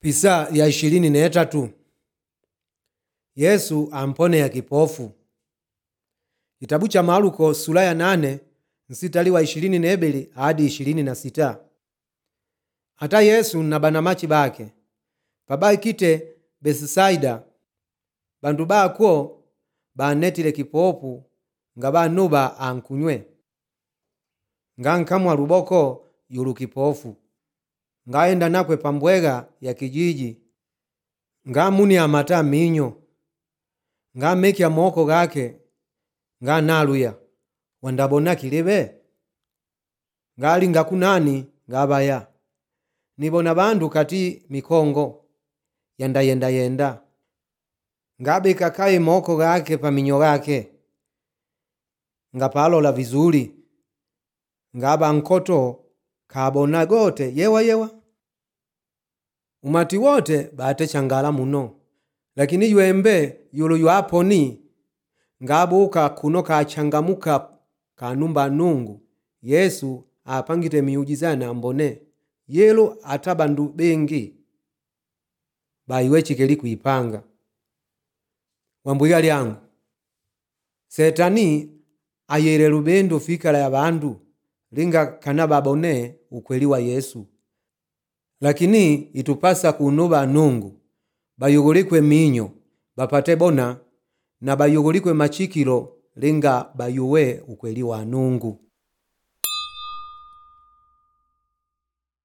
Pisa ya 23. Yesu ampone ya kipofu. Kitabu cha Maluko sura ya 8 mstari wa 22 hadi 26. Hata Yesu na banamachi bake pabakite Besisaida, bandu bako banetile kipofu nga banuba ankunywe, nga nkamwa luboko yulu kipofu, ngaenda nakwe pambwega ya kijiji, nga muni amata minyo, nga mekya moko gake, nga naluya wandabona kilebe, nga alinga kunani nga baya nibona bandu kati mikongo yenda nga beka kai moko gake pa minyo gake, nga palola vizuri, nga bankoto kabona gote yewa. Umati wote bate changala muno, lakini yuembe yulu yuaponi ngabuka kuno kachangamuka kanumba nungu. Yesu apangite miujiza na mbone yelo atabandu bengi bayiwechikeli kuipanga. Wambuya lyangu Setani ayere lubendo fikala ya bandu linga kana babone ukweli wa Yesu, lakini itupasa kunuba nungu bayugulikwe minyo bapate bona na bayugulikwe machikilo linga bayuwe ukweli wa nungu.